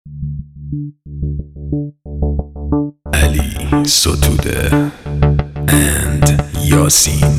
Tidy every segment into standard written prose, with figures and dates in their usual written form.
علی ستوده and یاسین.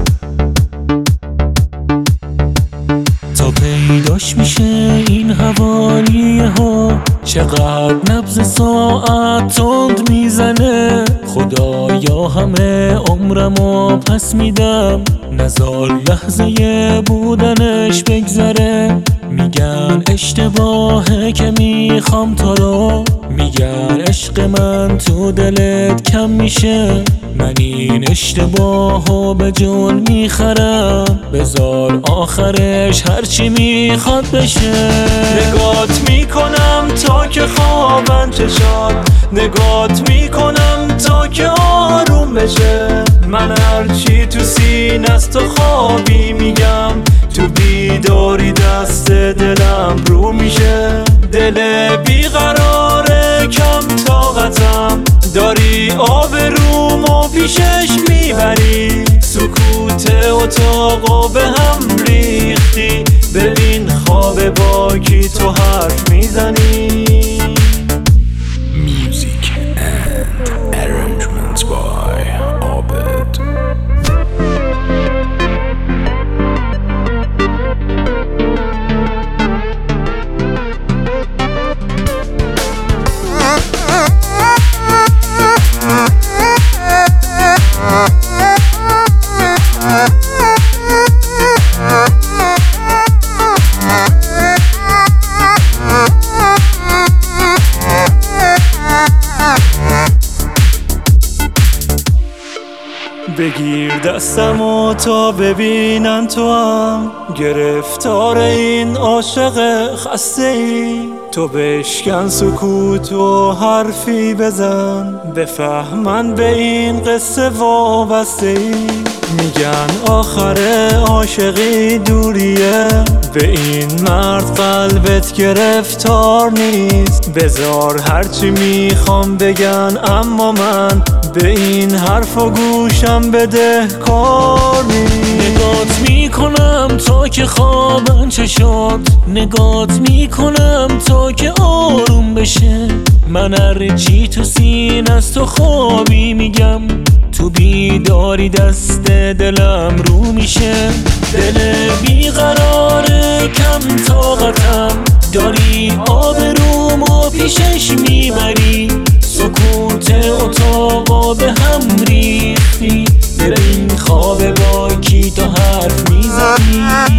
تا پیداش میشه این حوالیه ها، چقدر نبض ساعت تند میزنه. خدایا همه عمرمو پس میدم، نزار لحظه بودنش بگذره. میگن اشتباهه که میخوام تو رو، میگن عشق من تو دلت کم میشه. من این اشتباهو به جون میخرم، بذار آخرش هرچی میخواد بشه. نگات میکنم تا که خوابم چشات، نگات میکنم تا که آروم بشه. من هرچی تو سینه است و خوابی میگم، تو بیداری دست دلم رو میشه. دل بیقراره کم طاقتم، داری آب رومو پیشش میبری. سکوت اتاقو به هم ریختی، ببین خواب با کی تو حرف میزنی. Music and arrangements by Abed. بگیر دستمو تا ببینن تو هم گرفتار این عاشق خسته ای. تو بشکن سکوت و حرفی بزن، بفهمن به این قصه وابسته ای. میگن آخر عاشقی دوریه، به این مرد قلبت گرفتار نیست. بذار هرچی میخوام بگن، اما من به این حرف و گوشم بده کار نیست. نگات میکنم تا که خوابم چشات، نگات میکنم تا که آروم بشه. من هرچی تو سینه است و خوابی میگم، تو بیداری دست دلم رو میشه. دل بیقراره کم طاقتم، داری آب رومو پیشش میبری. سکوت اتاقا به هم ریختی، ببین خواب با کی تو حرف میزنی.